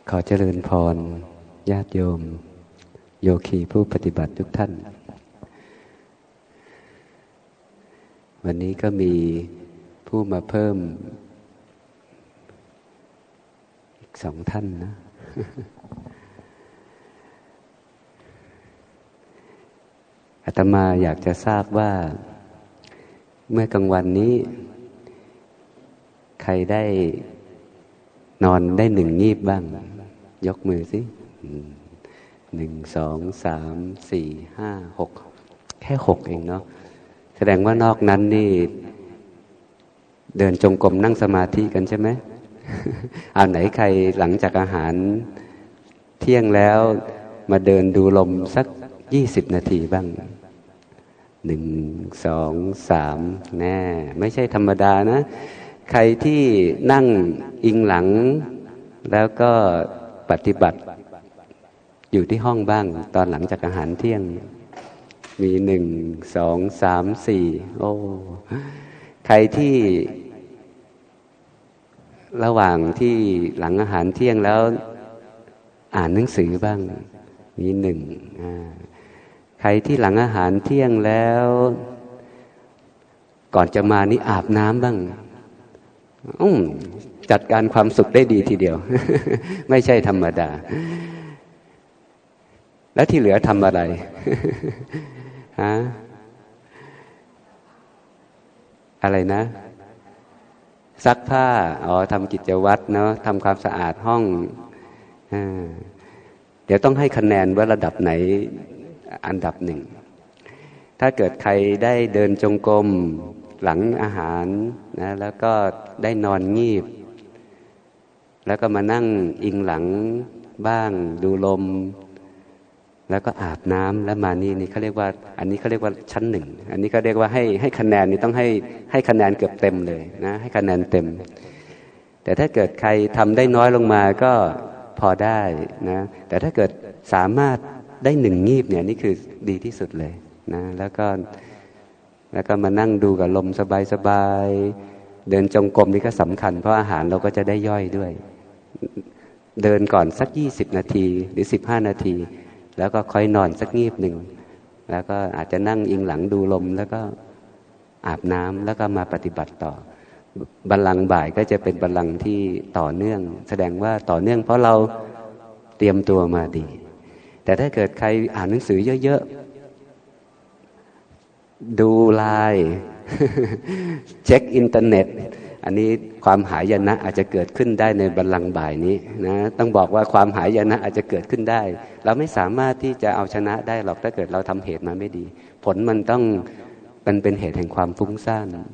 ขอเจริญพรญาติโยมโยคีผู้ปฏิบัติทุกท่านวันนี้ก็มีผู้มาเพิ่มอีก2 ท่านนะ อาตมาอยากจะทราบว่าเมื่อกลางวันนี้ใครได้นอนได้1 งีบบ้างยกมือสิ1 2 3 4 5 6แค่6เองเนาะแสดงว่านอกนั้นนี่เดินจงกรมนั่งสมาธิกันใช่ไหม ไหนใครหลังจากอาหารเที่ยงแล้วมาเดินดูลมสัก20 นาทีบ้าง1 2 3แน่ไม่ใช่ธรรมดานะใครที่นั่งอิงหลังแล้วก็ปฏิบัติอยู่ที่ห้องบ้างตอนหลังจากอาหารเที่ยงมี1 2 3 4โอ้ใครที่ระหว่างที่หลังอาหารเที่ยงแล้วอ่านหนังสือบ้างมี1ใครที่หลังอาหารเที่ยงแล้วก่อนจะมานี่อาบน้ำบ้างจัดการความสุขได้ดีทีเดียว ไม่ใช่ธรรมดาแล้วที่เหลือทำอะไร ฮะอะไรนะซักผ้าทำกิจวัตรเนาะทำความสะอาดห้องเดี๋ยวต้องให้คะแนนว่าระดับไหนอันดับ1ถ้าเกิดใครได้เดินจงกรมหลังอาหารนะแล้วก็ได้นอนงีบแล้วก็มานั่งอิงหลังบ้างดูลมแล้วก็อาบน้ำแล้วมานี่เขาเรียกว่าอันนี้เขาเรียกว่าชั้น1อันนี้ก็เรียกว่าให้คะแนนนี่ต้องให้คะแนนเกือบเต็มเลยนะให้คะแนนเต็มแต่ถ้าเกิดใครทำได้น้อยลงมาก็พอได้นะแต่ถ้าเกิดสามารถได้1 งีบเนี่ยนี่คือดีที่สุดเลยนะแล้วก็มานั่งดูกับลมสบายๆเดินจงกรมนี่ก็สำคัญเพราะอาหารเราก็จะได้ย่อยด้วยเดินก่อนสัก20 นาทีหรือ15 นาทีแล้วก็ค่อยนอนสักงีบหนึ่งแล้วก็อาจจะนั่งอิงหลังดูลมแล้วก็อาบน้ำแล้วก็มาปฏิบัติต่อบัลลังก์บ่ายก็จะเป็นบัลลังก์ที่ต่อเนื่องแสดงว่าต่อเนื่องเพราะเราเตรียมตัวมาดีแต่ถ้าเกิดใครอ่านหนังสือเยอะๆดูไลน์ เช็คอินเทอร์เน็ตอันนี้ความหายนะอาจจะเกิดขึ้นได้ในบัลลังก์บ่ายนี้นะต้องบอกว่าความหายนะอาจจะเกิดขึ้นได้เราไม่สามารถที่จะเอาชนะได้หรอกถ้าเกิดเราทำเหตุมาไม่ดีผลมันเป็นเหตุแห่งความฟุ้งซ่านนะ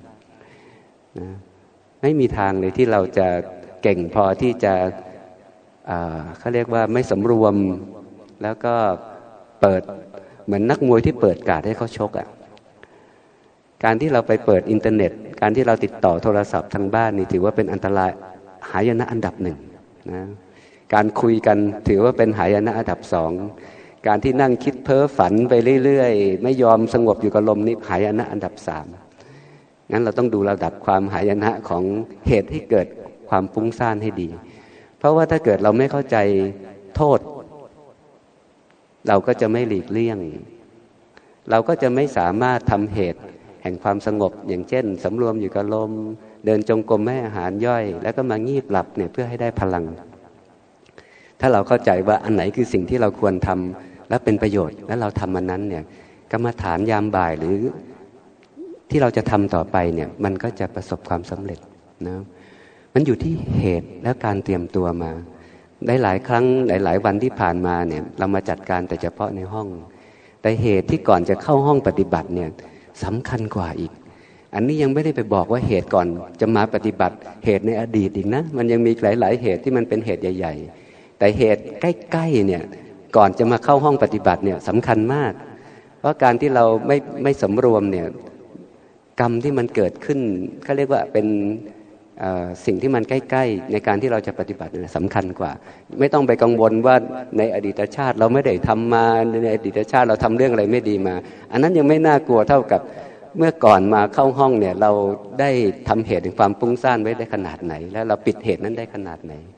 ไม่มีทางเลยที่เราจะเก่งพอที่จะเขาเรียกว่าไม่สำรวมแล้วก็เปิดเหมือนนักมวยที่เปิดการ์ดให้เขาชกการที่เราไปเปิดอินเทอร์เน็ตการที่เราติดต่อโทรศัพท์ทางบ้านนี่ถือว่าเป็นอันตรายหายนะอันดับ1นะการคุยกันถือว่าเป็นหายนะอันดับ2การที่นั่งคิดเพ้อฝันไปเรื่อยๆไม่ยอมสงบอยู่กับลมนี่หายนะอันดับ3งั้นเราต้องดูระดับความหายนะของเหตุให้เกิดความฟุ้งซ่านให้ดีเพราะว่าถ้าเกิดเราไม่เข้าใจโทษเราก็จะไม่หลีกเลี่ยงเราก็จะไม่สามารถทำเหตุแห่งความสงบอย่างเช่นสำรวมอยู่กับลมเดินจงกรมให้อาหารย่อยแล้วก็มางีบหลับเนี่ยเพื่อให้ได้พลังถ้าเราเข้าใจว่าอันไหนคือสิ่งที่เราควรทำและเป็นประโยชน์และเราทำมันนั้นเนี่ยกรรมฐานยามบ่ายหรือที่เราจะทำต่อไปเนี่ยมันก็จะประสบความสำเร็จนะมันอยู่ที่เหตุและการเตรียมตัวมาได้หลายครั้งหลายวันที่ผ่านมาเนี่ยเรามาจัดการแต่เฉพาะในห้องแต่เหตุที่ก่อนจะเข้าห้องปฏิบัติเนี่ยสำคัญกว่าอีกอันนี้ยังไม่ได้ไปบอกว่าเหตุก่อนจะมาปฏิบัติเหตุในอดีตอีกนะมันยังมีหลายเหตุที่มันเป็นเหตุใหญ่ๆแต่เหตุใกล้ๆเนี่ยก่อนจะมาเข้าห้องปฏิบัติเนี่ยสำคัญมากเพราะการที่เราไม่สำรวมเนี่ยกรรมที่มันเกิดขึ้นเขาเรียกว่าเป็นสิ่งที่มันใกล้ๆในการที่เราจะปฏิบัติสำคัญกว่าไม่ต้องไปกังวลว่าในอดีตชาติเราไม่ได้ทำมาในอดีตชาติเราทำเรื่องอะไรไม่ดีมาอันนั้นยังไม่น่ากลัวเท่ากับเมื่อก่อนมาเข้าห้องเนี่ยเราได้ทำเหตุแห่งความฟุ้งซ่านไว้ได้ขนาดไหนแล้วเราปิดเหตุนั้นได้ขนาดไหน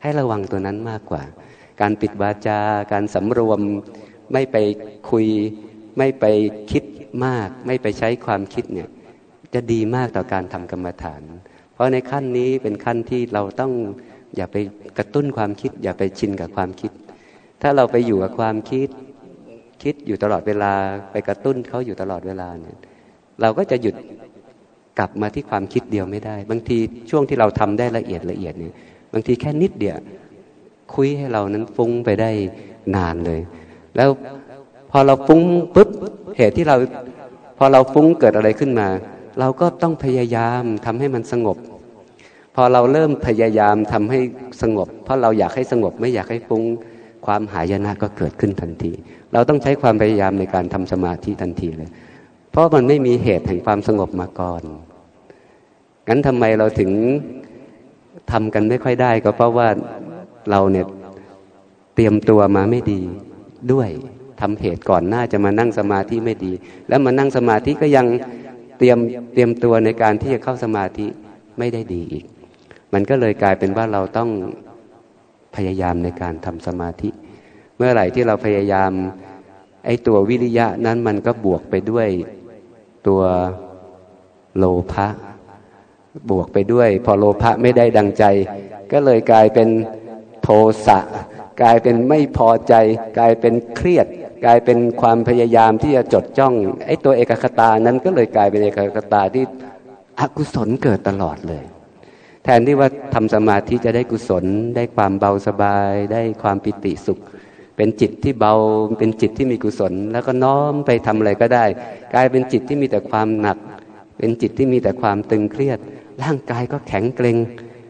ให้ระวังตัวนั้นมากกว่าการปิดวาจาการสำรวมไม่ไปคุยไม่ไปคิดมากไม่ไปใช้ความคิดเนี่ยจะดีมากต่อการทำกรรมฐานเพราะในขั้นนี้เป็นขั้นที่เราต้องอย่าไปกระตุ้นความคิดอย่าไปชินกับความคิดถ้าเราไปอยู่กับความคิดอยู่ตลอดเวลาไปกระตุ้นเขาอยู่ตลอดเวลาเนี่ยเราก็จะหยุดกลับมาที่ความคิดเดียวไม่ได้บางทีช่วงที่เราทำได้ละเอียดเนี่ยบางทีแค่นิดเดียวคุยให้เรานั้นฟุ้งไปได้นานเลยแล้วพอเราฟุ้งปุ๊บเหตุที่เราพอเราฟุ้งเกิดอะไรขึ้นมาเราก็ต้องพยายามทำให้มันสงบพอเราเริ่มพยายามทำให้สงบเพราะเราอยากให้สงบไม่อยากให้ฟุ้งความหายนะก็เกิดขึ้นทันทีเราต้องใช้ความพยายามในการทำสมาธิทันทีเลยเพราะมันไม่มีเหตุแห่งความสงบมาก่อนงั้นทำไมเราถึงทำกันไม่ค่อยได้ก็เพราะว่าเราเนี่ยเตรียมตัวมาไม่ดีด้วยทำเหตุก่อนหน้าจะมานั่งสมาธิไม่ดีแล้วมานั่งสมาธิก็ยังเตรียมตัวในการที่จะเข้าสมาธิไม่ได้ดีอีกมันก็เลยกลายเป็นว่าเราต้องพยายามในการทำสมาธิเมื่อไหร่ที่เราพยายามไอ้ตัววิริยะนั้นมันก็บวกไปด้วยตัวโลภะบวกไปด้วยพอโลภะไม่ได้ดังใจก็เลยกลายเป็นโทสะกลายเป็นไม่พอใจกลายเป็นเครียดกลายเป็นความพยายามที่จะจดจ้องไอ้ตัวเอกคตานั้นก็เลยกลายเป็นเอกคตาที่อกุศลเกิดตลอดเลยแทนที่ว่าทำสมาธิจะได้กุศลได้ความเบาสบายได้ความปิติสุขเป็นจิตที่เบาเป็นจิตที่มีกุศลแล้วก็น้อมไปทำอะไรก็ได้กลายเป็นจิตที่มีแต่ความหนักเป็นจิตที่มีแต่ความตึงเครียดร่างกายก็แข็งเกร็ง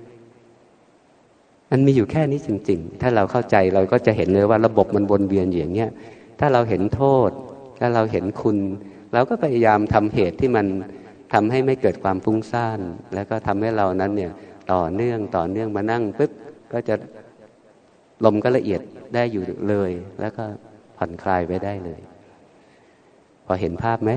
มันมีอยู่แค่นี้จริงๆถ้าเราเข้าใจเราก็จะเห็นเลยว่าระบบมันวนเวียนอย่างเงี้ยถ้าเราเห็นโทษถ้าเราเห็นคุณเราก็พยายามทำเหตุที่มันทำให้ไม่เกิดความฟุ้งซ่านแล้วก็ทำให้เรานั้นเนี่ยต่อเนื่องมานั่งปุ๊บก็จะลมก็ละเอียดได้อยู่เลยแล้วก็ผ่อนคลายไปได้เลยพอเห็นภาพไหม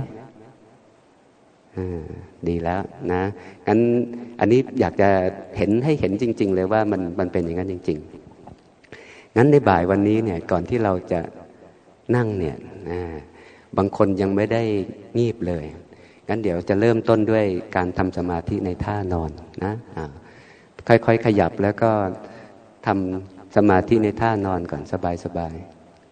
ดีแล้วนะงั้นอันนี้อยากจะเห็นให้เห็นจริงๆเลยว่ามันเป็นอย่างนั้นจริงๆงั้นในบ่ายวันนี้เนี่ยก่อนที่เราจะนั่งเนี่ยบางคนยังไม่ได้งีบเลยงั้นเดี๋ยวจะเริ่มต้นด้วยการทำสมาธิในท่านอนนะค่อยๆขยับแล้วก็ทำสมาธิในท่านอนก่อนสบาย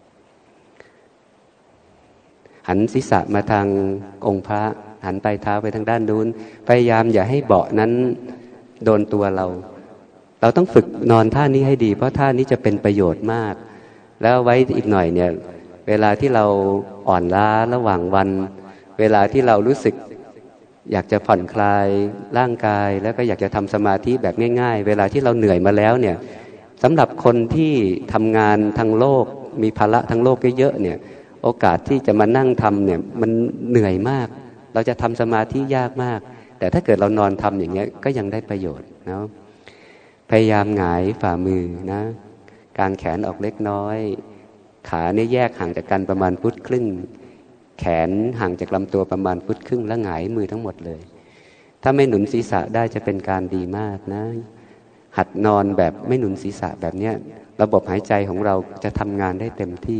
ๆหันศีรษะมาทางองค์พระหันปลายเท้าไปทางด้านนู้นพยายามอย่าให้เบาะนั้นโดนตัวเราต้องฝึกนอนท่านี้ให้ดีเพราะท่านี้จะเป็นประโยชน์มากแล้วไว้อีกหน่อยเนี่ยเวลาที่เราอ่อนล้าระหว่างวันเวลาที่เรารู้สึกอยากจะผ่อนคลายร่างกายแล้วก็อยากจะทำสมาธิแบบง่ายๆเวลาที่เราเหนื่อยมาแล้วเนี่ยสำหรับคนที่ทำงานทางโลกมีภาระทางโลกเยอะๆเนี่ยโอกาสที่จะมานั่งทำเนี่ยมันเหนื่อยมากเราจะทำสมาธิยากมากแต่ถ้าเกิดเรานอนทำอย่างเงี้ยก็ยังได้ประโยชน์นะพยายามหงายฝ่ามือนะกางแขนออกเล็กน้อยขาเนี่ยแยกห่างจากกันประมาณฟุตครึ่งแขนห่างจากลำตัวประมาณฟุตครึ่งแล้วหงายมือทั้งหมดเลยถ้าไม่หนุนศีรษะได้จะเป็นการดีมากนะหัดนอนแบบไม่หนุนศีรษะแบบเนี้ยระบบหายใจของเราจะทำงานได้เต็มที่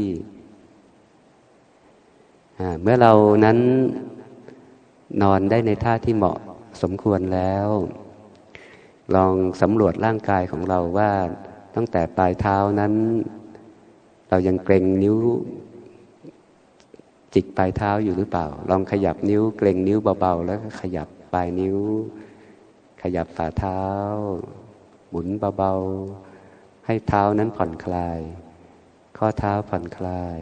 เมื่อเรานั้นนอนได้ในท่าที่เหมาะสมควรแล้วลองสำรวจร่างกายของเราว่าตั้งแต่ปลายเท้านั้นเรายังเกร็งนิ้วจิกปลายเท้าอยู่หรือเปล่าลองขยับนิ้วเกร็งนิ้วเบาๆแล้วก็ขยับปลายนิ้วขยับฝ่าเท้าหมุนเบาๆให้เท้านั้นผ่อนคลายข้อเท้าผ่อนคลาย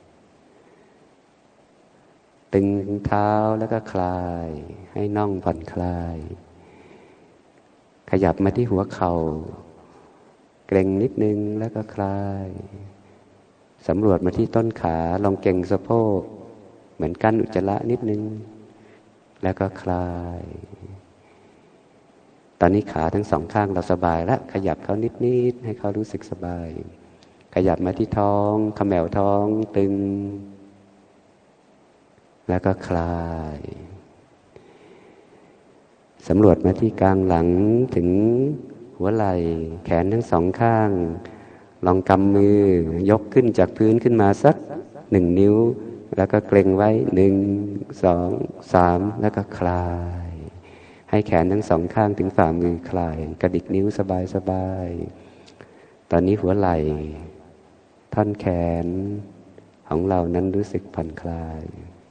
ตึงเท้าแล้วก็คลายให้น่องผ่อนคลายขยับมาที่หัวเข่าเกร็งนิดนึงแล้วก็คลายสำรวจมาที่ต้นขาลองเกร็งสะโพกเหมือนกั้นอุจจาระนิดนึงแล้วก็คลายตอนนี้ขาทั้งสองข้างเราสบายแล้วขยับเขานิดๆให้เขารู้สึกสบายขยับมาที่ท้องเขมวท้องตึงแล้วก็คลายสำรวจมาที่กลางหลังถึงหัวไหล่แขนทั้งสองข้างลองกำมือยกขึ้นจากพื้นขึ้นมาสัก1 นิ้วแล้วก็เกร็งไว้1 2 3แล้วก็คลายให้แขนทั้งสองข้างถึงฝ่ามือคลายกระดิกนิ้วสบายๆตอนนี้หัวไหล่ท่อนแขนของเรานั้นรู้สึกผ่อนคลาย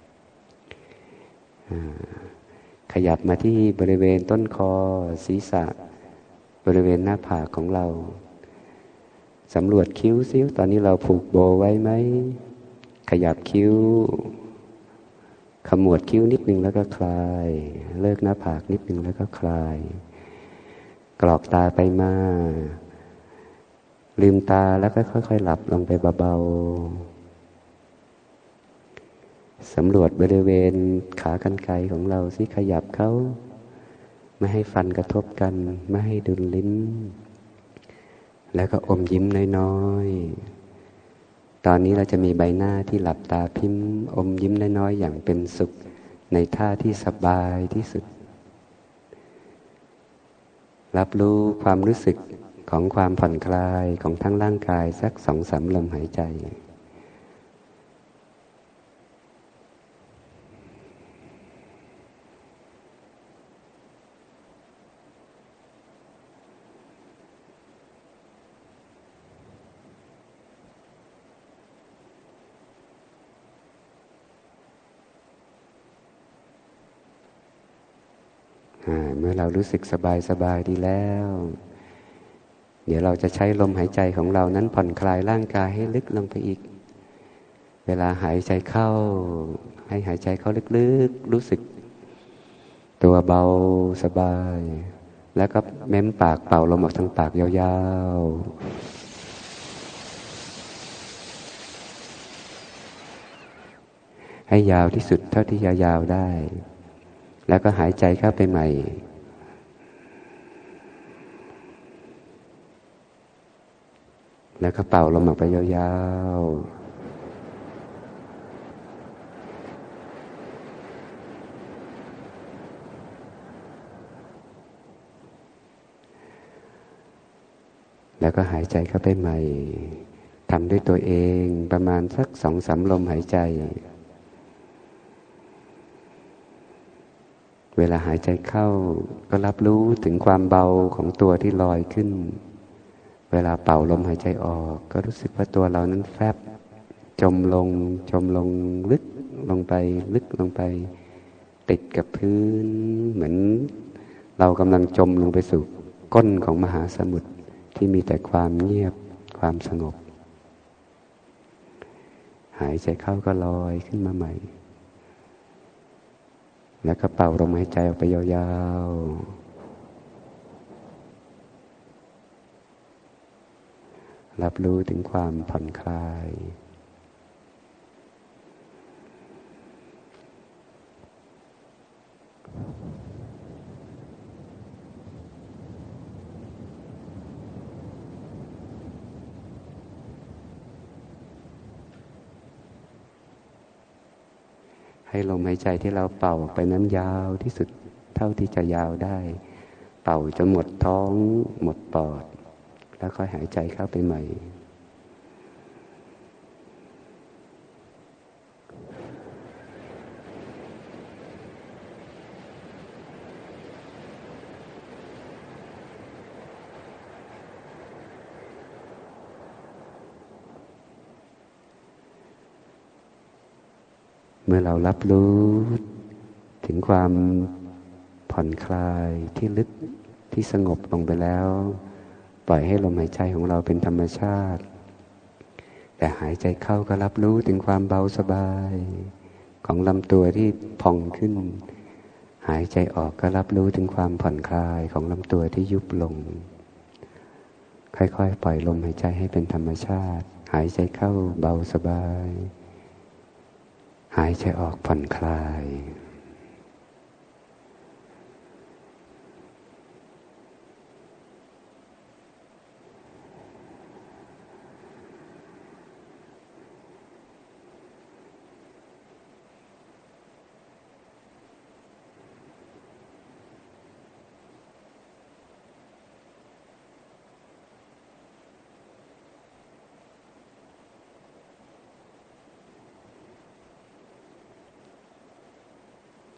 ขยับมาที่บริเวณต้นคอศีรษะบริเวณหน้าผากของเราสำรวจคิ้วซิตอนนี้เราผูกโบไว้ไหมขยับคิ้วขมวดคิ้วนิดนึงแล้วก็คลายเลิกหน้าผากนิดนึงแล้วก็คลายกรอกตาไปมาลืมตาแล้วก็ค่อยๆหลับลงไปเบาๆสำรวจบริเวณขากรรไกรของเราสิขยับเขาไม่ให้ฟันกระทบกันไม่ให้ดุลลิ้นแล้วก็อมยิ้มน้อยๆตอนนี้เราจะมีใบหน้าที่หลับตาพิมพ์อมยิ้มน้อยๆอย่างเป็นสุขในท่าที่สบายที่สุดรับรู้ความรู้สึกของความผ่อนคลายของทั้งร่างกายสัก2-3 ลมหายใจเมื่อเรารู้สึกสบายดีแล้วเดี๋ยวเราจะใช้ลมหายใจของเรานั้นผ่อนคลายร่างกายให้ลึกลงไปอีกเวลาหายใจเข้าให้หายใจเข้าลึกๆรู้สึกตัวเบาสบายแล้วก็เม้มปากเป่าลมออกทางปากยาวๆให้ยาวที่สุดเท่าที่ยาวๆได้แล้วก็หายใจเข้าไปใหม่แล้วก็เป่าลมออกไปยาวๆแล้วก็หายใจเข้าไปใหม่ทำด้วยตัวเองประมาณสัก2-3 ลมหายใจเวลาหายใจเข้าก็รับรู้ถึงความเบาของตัวที่ลอยขึ้นเวลาเป่าลมหายใจออกก็รู้สึกว่าตัวเรานั้นแฟบจมลงลึกลงไปลึกลงไปติดกับพื้นเหมือนเรากำลังจมลงไปสู่ก้นของมหาสมุทรที่มีแต่ความเงียบความสงบหายใจเข้าก็ลอยขึ้นมาใหม่แล้วก็เป่าลมหายใจออกไปยาวๆรับรู้ถึงความผ่อนคลายให้ลมหายใจที่เราเป่าไปนั้นยาวที่สุดเท่าที่จะยาวได้เป่าจนหมดท้องหมดปอดแล้วค่อยหายใจเข้าไปใหม่เมื่อเรารับรู้ถึงความผ่อนคลายที่ลึกที่สงบลงไปแล้วปล่อยให้ลมหายใจของเราเป็นธรรมชาติแต่หายใจเข้าก็รับรู้ถึงความเบาสบายของลำตัวที่ผ่องขึ้นหายใจออกก็รับรู้ถึงความผ่อนคลายของลำตัวที่ยุบลงค่อยๆปล่อยลมหายใจให้เป็นธรรมชาติหายใจเข้าเบาสบายหายใจออกผ่อนคลาย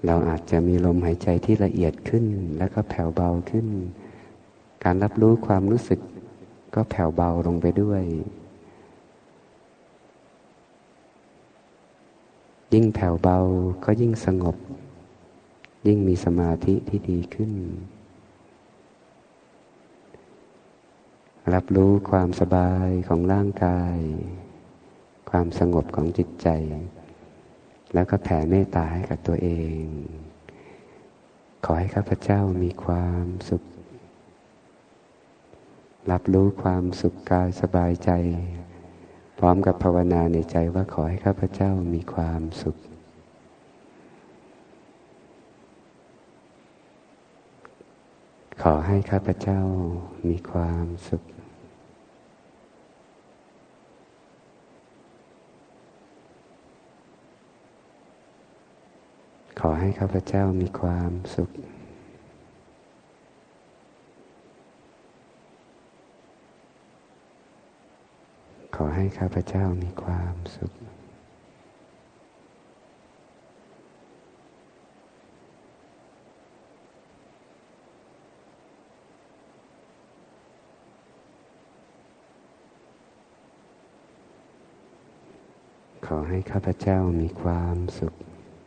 เราอาจจะมีลมหายใจที่ละเอียดขึ้นแล้วก็แผ่วเบาขึ้นการรับรู้ความรู้สึกก็แผ่วเบาลงไปด้วยยิ่งแผ่วเบาก็ยิ่งสงบยิ่งมีสมาธิที่ดีขึ้นรับรู้ความสบายของร่างกายความสงบของจิตใจแล้วก็แผ่เมตตาให้กับตัวเองขอให้ข้าพเจ้ามีความสุขรับรู้ความสุขกายสบายใจพร้อมกับภาวนาในใจว่าขอให้ข้าพเจ้ามีความสุขขอให้ข้าพเจ้ามีความสุขขอให้ข้าพเจ้ามีความสุขขอให้ข้าพเจ้ามีความสุขขอให้ข้าพเจ้ามีความสุข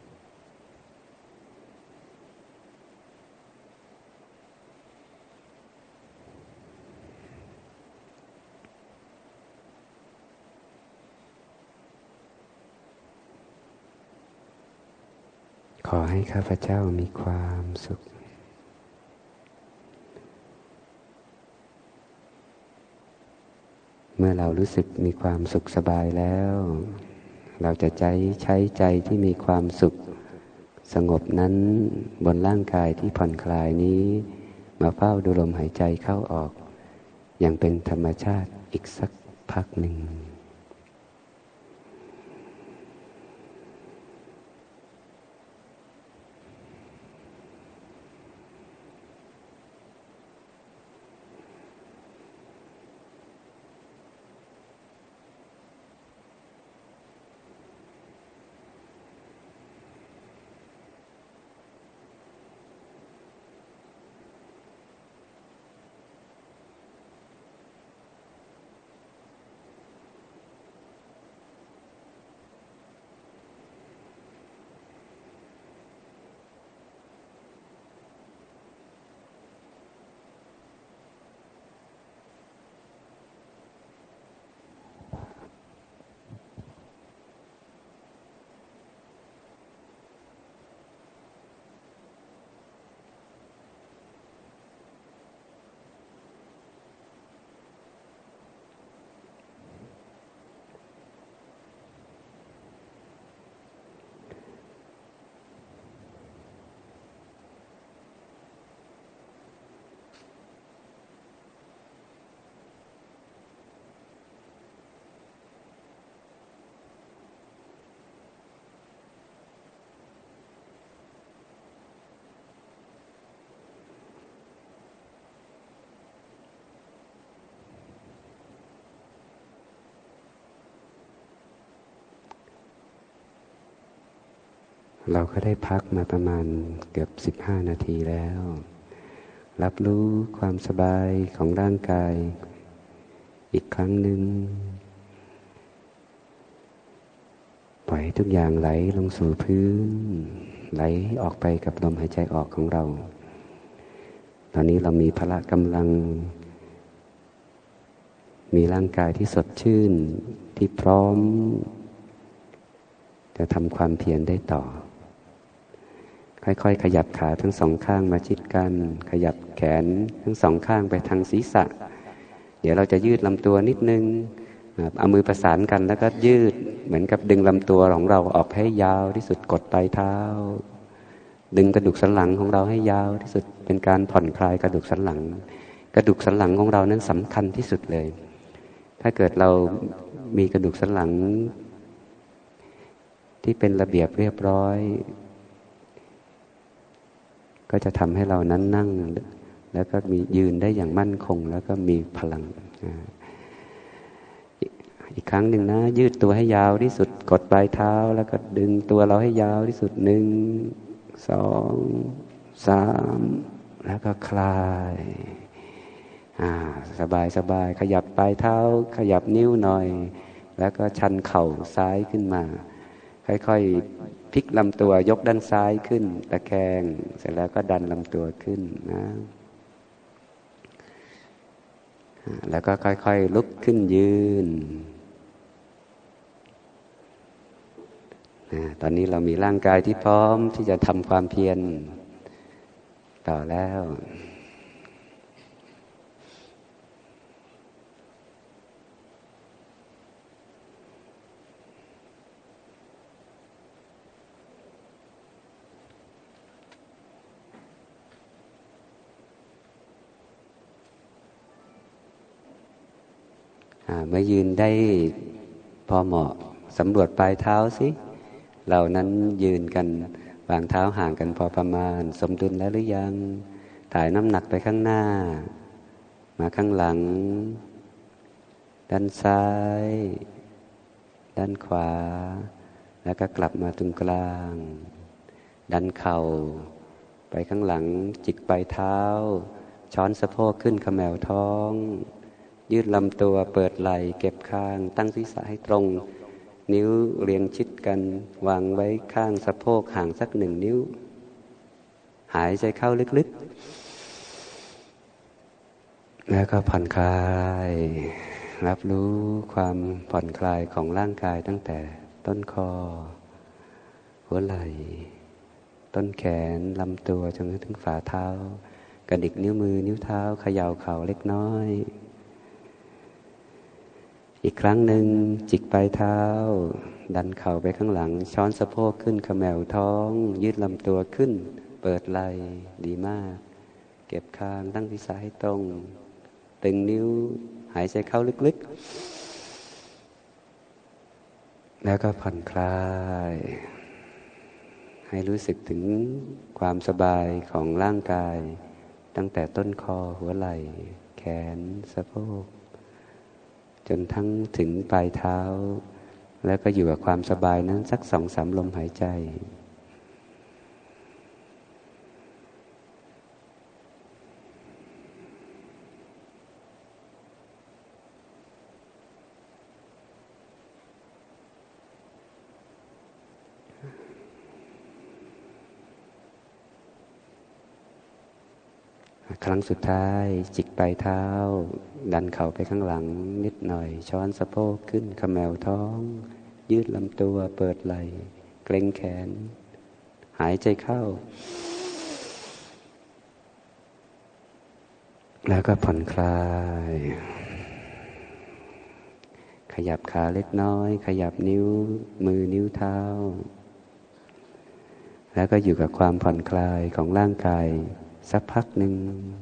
ขอให้ข้าพเจ้ามีความสุขเมื่อเรารู้สึกมีความสุขสบายแล้วเราจะใช้ใจที่มีความสุขสงบนั้นบนร่างกายที่ผ่อนคลายนี้มาเฝ้าดูลมหายใจเข้าออกอย่างเป็นธรรมชาติอีกสักพักหนึ่งเราก็ได้พักมาประมาณเกือบ15 นาทีแล้วรับรู้ความสบายของร่างกายอีกครั้งหนึ่งปล่อยให้ทุกอย่างไหลลงสู่พื้นไหลออกไปกับลมหายใจออกของเราตอนนี้เรามีพละกำลังมีร่างกายที่สดชื่นที่พร้อมจะทำความเพียรได้ต่อค่อยๆขยับขาทั้งสองข้างมาชิดกันขยับแขนทั้งสองข้างไปทางศีรษะเดี๋ยวเราจะยืดลำตัวนิดนึงเอามือประสานกันแล้วก็ยืดเหมือนกับดึงลำตัวของเราออกให้ยาวที่สุดกดปลายเท้าดึงกระดูกสันหลังของเราให้ยาวที่สุดเป็นการผ่อนคลายกระดูกสันหลังกระดูกสันหลังของเรานั้นสำคัญที่สุดเลยถ้าเกิดเรามีกระดูกสันหลังที่เป็นระเบียบเรียบร้อยก็จะทำให้เรานั้นนั่งแล้วก็มียืนได้อย่างมั่นคงแล้วก็มีพลังอีกครั้งหนึ่งนะยืดตัวให้ยาวที่สุดกดปลายเท้าแล้วก็ดึงตัวเราให้ยาวที่สุด1 สองสามแล้วก็คลายสบายสบายขยับปลายเท้าขยับนิ้วหน่อยแล้วก็ชันเข่าซ้ายขึ้นมาค่อยๆพลิกลำตัวยกด้านซ้ายขึ้นตะแคงเสร็จแล้วก็ดันลำตัวขึ้นนะแล้วก็ค่อยๆลุกขึ้นยืนตอนนี้เรามีร่างกายที่พร้อมที่จะทำความเพียรต่อแล้วเมื่อยืนได้พอเหมาะสำรวจปลายเท้าสิเรานั้นยืนกันวางเท้าห่างกันพอประมาณสมดุลแล้วหรือยังถ่ายน้ำหนักไปข้างหน้ามาข้างหลังด้านซ้ายด้านขวาแล้วก็กลับมาตรงกลางดันเข่าไปข้างหลังจิกปลายเท้าช้อนสะโพกขึ้นขมแมวท้องยืดลำตัวเปิดไหล่เก็บคางตั้งศีรษะให้ตรงนิ้วเรียงชิดกันวางไว้ข้างสะโพกห่างสัก1 นิ้วหายใจเข้าลึกๆแล้วก็ผ่อนคลายรับรู้ความผ่อนคลายของร่างกายตั้งแต่ต้นคอหัวไหล่ต้นแขนลำตัวจนถึงฝ่าเท้ากระดิกนิ้วมือนิ้วเท้าเขย่าเข่าเล็กน้อยอีกครั้งหนึ่งจิกปลายเท้าดันเข่าไปข้างหลังช้อนสะโพกขึ้นขมแมวท้องยืดลำตัวขึ้นเปิดไหล่ดีมากเก็บคางตั้งศีรษะให้ตรงตึงนิ้วหายใจเข้าลึกๆแล้วก็ผ่อนคลายให้รู้สึกถึงความสบายของร่างกายตั้งแต่ต้นคอหัวไหล่แขนสะโพกจนทั้งถึงปลายเท้าแล้วก็อยู่กับความสบายนั้นสัก2-3 ลมหายใจครั้งสุดท้ายจิกปลายเท้าดันเข่าไปข้างหลังนิดหน่อยช้อนสะโพกขึ้นขมแมวท้องยืดลำตัวเปิดไหล่เกร็งแขนหายใจเข้าแล้วก็ผ่อนคลายขยับขาเล็กน้อยขยับนิ้วมือนิ้วเท้าแล้วก็อยู่กับความผ่อนคลายของร่างกายสักพักหนึ่ง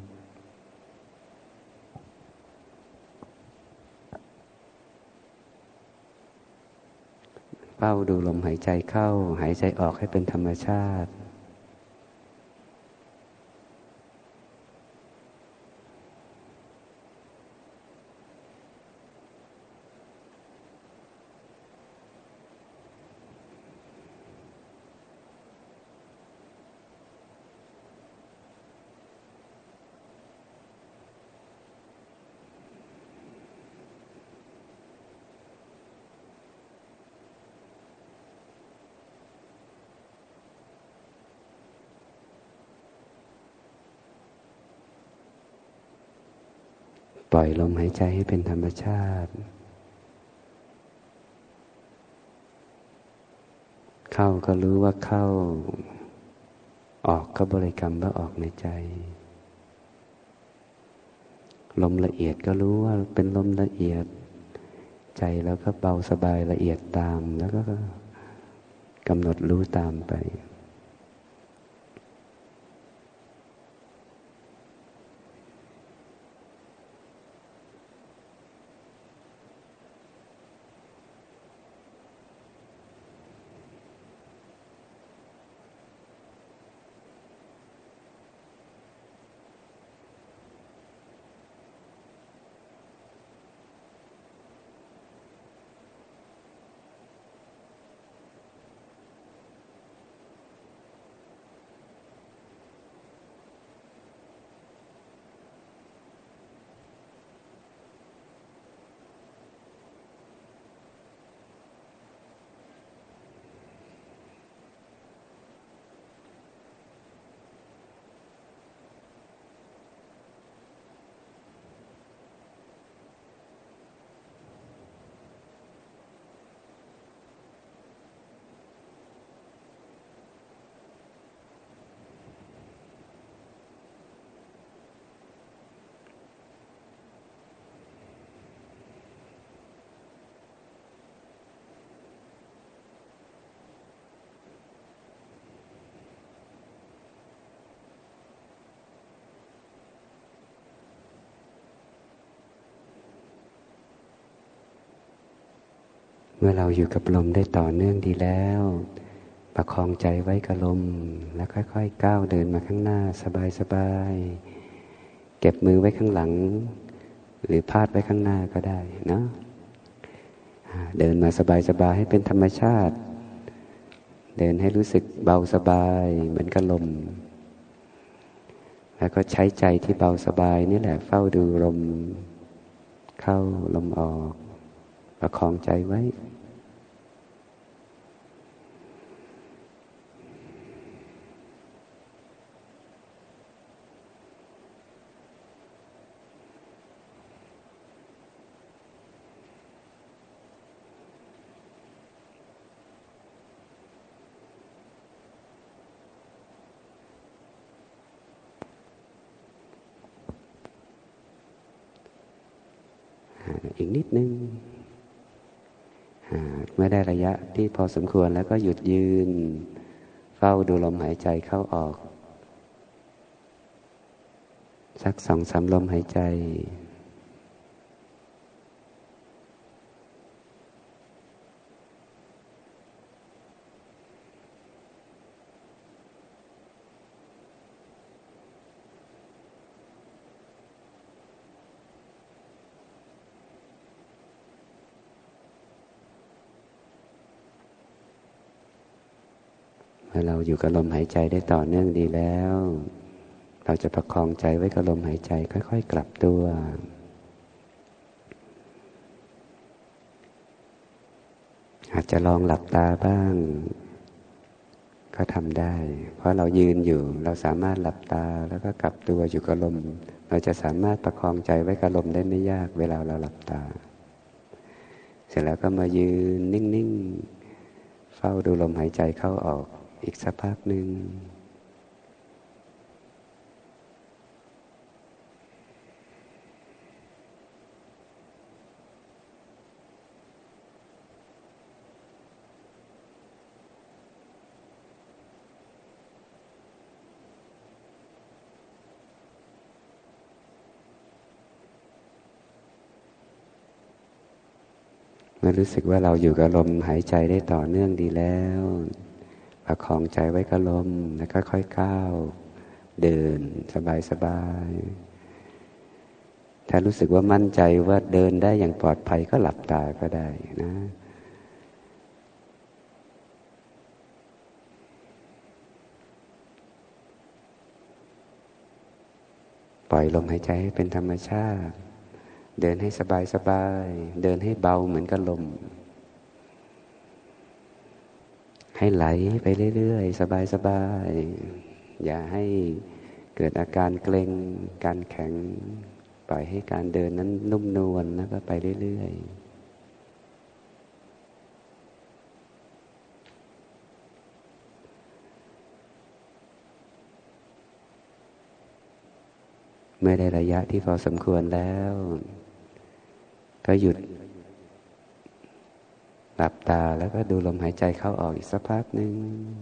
เฝ้าดูลมหายใจเข้าหายใจออกให้เป็นธรรมชาติปล่อยลมหายใจให้เป็นธรรมชาติเข้าก็รู้ว่าเข้าออกก็บริกรรมว่าออกในใจลมละเอียดก็รู้ว่าเป็นลมละเอียดใจแล้วก็เบาสบายละเอียดตามแล้วก็กำหนดรู้ตามไปมื่อเราอยู่กับลมได้ต่อเนื่องดีแล้วประคองใจไว้กับลมแล้วค่อยๆก้าวเดินมาข้างหน้าสบายๆเก็บมือไว้ข้างหลังหรือพาดไว้ข้างหน้าก็ได้นะเดินมาสบายๆให้เป็นธรรมชาติเดินให้รู้สึกเบาสบายเหมือนกับลมแล้วก็ใช้ใจที่เบาสบายนี่แหละเฝ้าดูลมเข้าลมออกประคองใจไว้อีกนิดนึงเมื่อได้ระยะที่พอสมควรแล้วก็หยุดยืนเฝ้าดูลมหายใจเข้าออกสัก2-3 ลมหายใจเมื่อเราอยู่กับลมหายใจได้ต่อเนื่องดีแล้วเราจะประคองใจไว้กับลมหายใจค่อยๆกลับตัวอาจจะลองหลับตาบ้างก็ทำได้เพราะเรายืนอยู่เราสามารถหลับตาแล้วก็กลับตัวอยู่กับลมเราจะสามารถประคองใจไว้กับลมได้ไม่ยากเวลาเราหลับตาเสร็จแล้วก็มายืนนิ่งๆเฝ้าดูลมหายใจเข้าออกอีกสักพักหนึ่งเมื่อรู้สึกว่าเราอยู่กับลมหายใจได้ต่อเนื่องดีแล้วประคองใจไว้กับลมแล้วก็ค่อยก้าวเดินสบายๆถ้ารู้สึกว่ามั่นใจว่าเดินได้อย่างปลอดภัยก็หลับตาก็ได้นะปล่อยลมหายใจให้เป็นธรรมชาติเดินให้สบายๆเดินให้เบาเหมือนกับลมให้ไหลไปเรื่อยๆสบายๆอย่าให้เกิดอาการเกร็งการแข็งปล่อยให้การเดินนั้นนุ่มนวลแล้วก็ไปเรื่อยๆเมื่อได้ระยะที่พอสมควรแล้วก็หยุดหลับตาแล้วก็ดูลมหายใจเข้าออกอีกสักพักหนึ่ง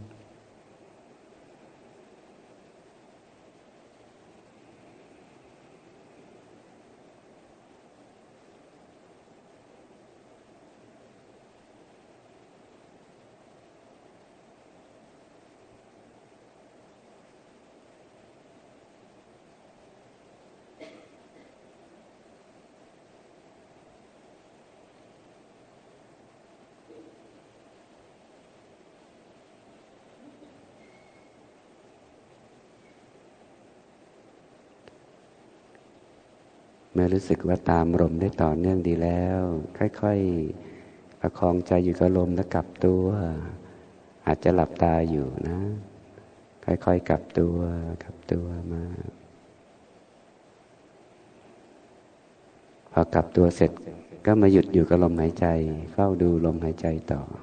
เมื่อรู้สึกว่าตามลมได้ต่อเนื่องดีแล้วค่อยๆประคองใจอยู่กับลมแล้วกลับตัวอาจจะหลับตาอยู่นะค่อยๆกลับตัวมาพอกลับตัวเสร็จก็มาหยุดอยู่กับลมหายใจเฝ้าดูลมหายใจต่อ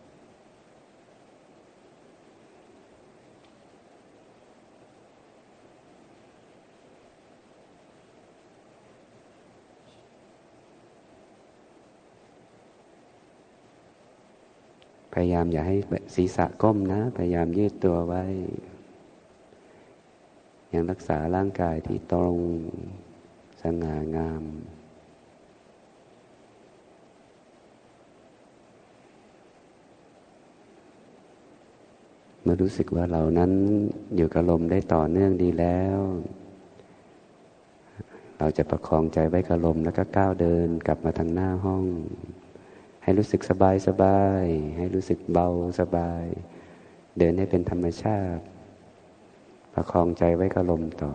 พยายามอย่าให้ศีรษะก้มนะพยายามยืดตัวไว้ยังรักษาร่างกายที่ตรงสง่างามเมื่อรู้สึกว่าเรานั้นอยู่กับลมได้ต่อเนื่องดีแล้วเราจะประคองใจไว้กับลมแล้วก็ก้าวเดินกลับมาทางหน้าห้องให้รู้สึกสบายสบายให้รู้สึกเบาสบายเดินให้เป็นธรรมชาติประคองใจไว้กับลมต่อ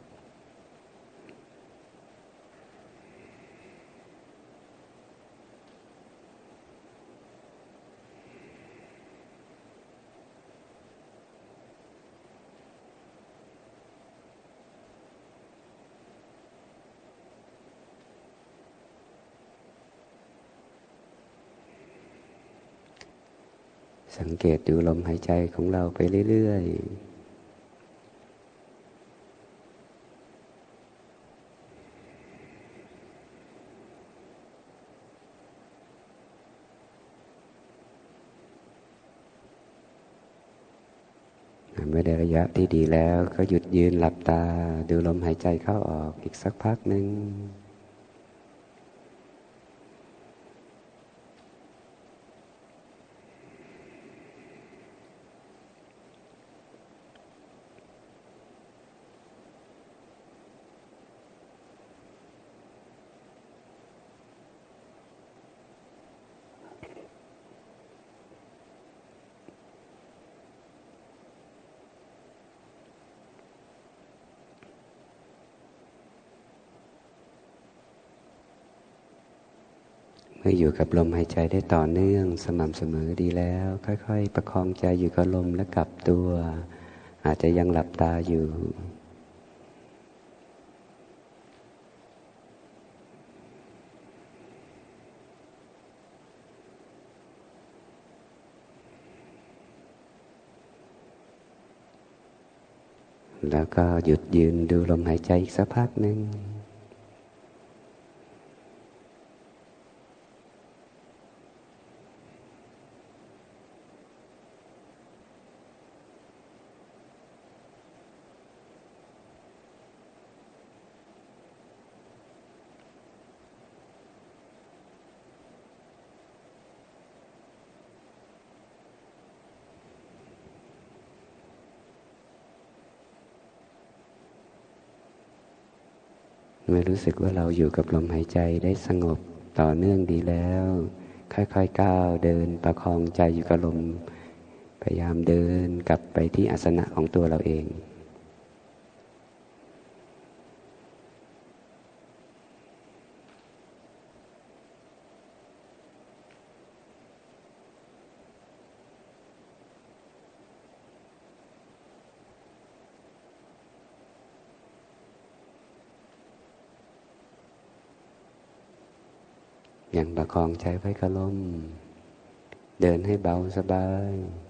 สังเกตดูลมหายใจของเราไปเรื่อยๆเมื่อได้ระยะที่ดีแล้วก็หยุดยืนหลับตาดูลมหายใจเข้าออกอีกสักพักหนึ่งเมื่ออยู่กับลมหายใจได้ต่อเนื่องสม่ำเสมอดีแล้วค่อยๆประคองใจอยู่กับลมและกลับตัวอาจจะยังหลับตาอยู่แล้วก็หยุดยืนดูลมหายใจอีกสักพักหนึ่งเมื่อรู้สึกว่าเราอยู่กับลมหายใจได้สงบต่อเนื่องดีแล้วค่อยๆก้าวเดินประคองใจอยู่กับลมพยายามเดินกลับไปที่อาสนะของตัวเราเองอย่างประคองใจไว้กับลมเดินให้เบาสบาย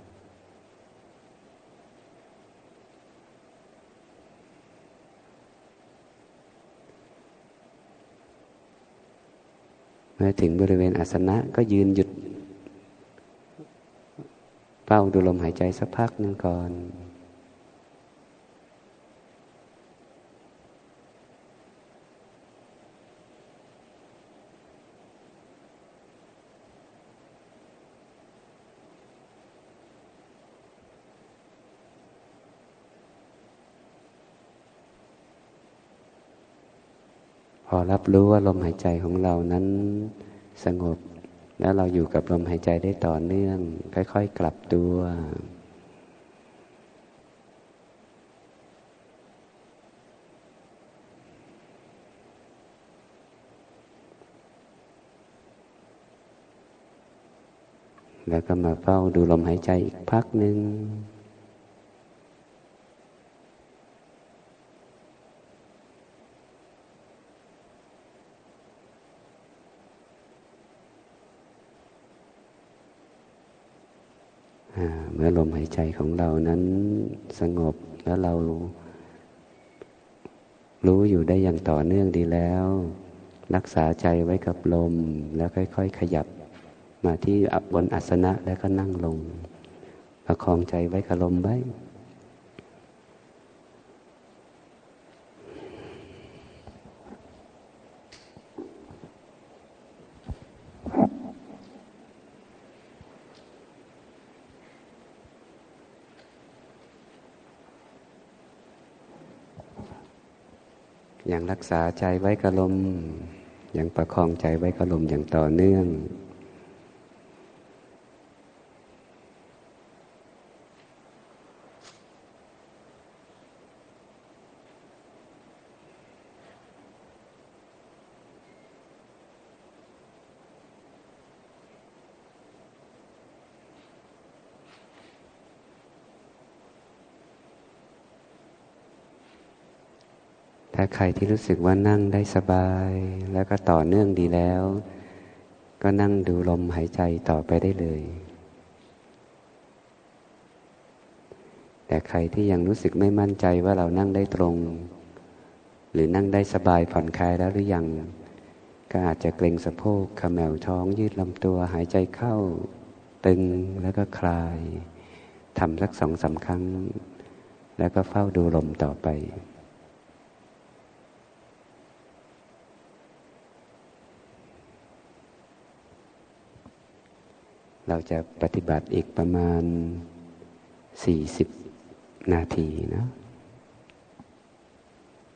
เมื่อถึงบริเวณอาสนะก็ยืนหยุดเฝ้าดูลมหายใจสักพักหนึ่งก่อนพอรับรู้ว่าลมหายใจของเรานั้นสงบแล้วเราอยู่กับลมหายใจได้ต่อเนื่องค่อยๆกลับตัวแล้วก็มาเฝ้าดูลมหายใจอีกพักหนึ่งเมื่อลมหายใจของเรานั้นสงบแล้วเรารู้อยู่ได้อย่างต่อเนื่องดีแล้วรักษาใจไว้กับลมแล้วค่อยๆขยับมาที่บนอาสนะแล้วก็นั่งลงประคองใจไว้กับลมไว้ยังรักษาใจไว้กับลมยังประคองใจไว้กับลมอย่างต่อเนื่องถ้าใครที่รู้สึกว่านั่งได้สบายแล้วก็ต่อเนื่องดีแล้วก็นั่งดูลมหายใจต่อไปได้เลยแต่ใครที่ยังรู้สึกไม่มั่นใจว่าเรานั่งได้ตรงหรือนั่งได้สบายผ่อนคลายแล้วหรือยังก็อาจจะเกร็งสะโพกเขมวท้องยืดลำตัวหายใจเข้าตึงแล้วก็คลายทำสัก2-3 ครั้งแล้วก็เฝ้าดูลมต่อไปเราจะปฏิบัติอีกประมาณ40 นาทีนะ